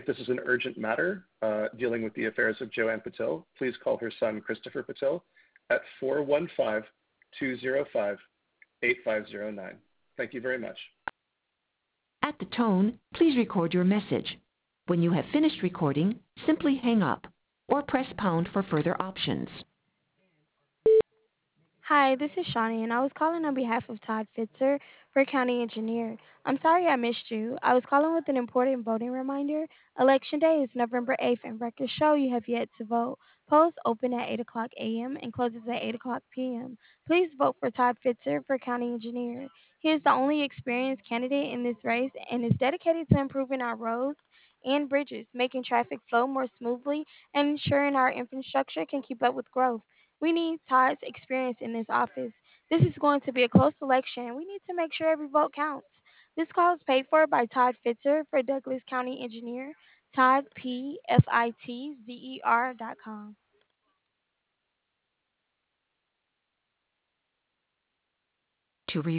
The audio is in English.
this is an urgent matter dealing with the affairs of Joanne Patil, please call her son, Christopher Patil, at 415-205-8509. Thank you very much. At the tone, please record your message. When you have finished recording, simply hang up or press pound for further options. Hi, this is Shawnee, and I was calling on behalf of Todd Fitzer for County Engineer. I'm sorry I missed you. I was calling with an important voting reminder. Election Day is November 8th, and records show you have yet to vote. Polls open at 8 o'clock a.m. and closes at 8 o'clock p.m. Please vote for Todd Fitzer for County Engineer. He is the only experienced candidate in this race and is dedicated to improving our roads and bridges, making traffic flow more smoothly, and ensuring our infrastructure can keep up with growth. We need Todd's experience in this office. This is going to be a close election. We need to make sure every vote counts. This call is paid for by Todd Fitzer for Douglas County Engineer, Todd, PFITZER.com. To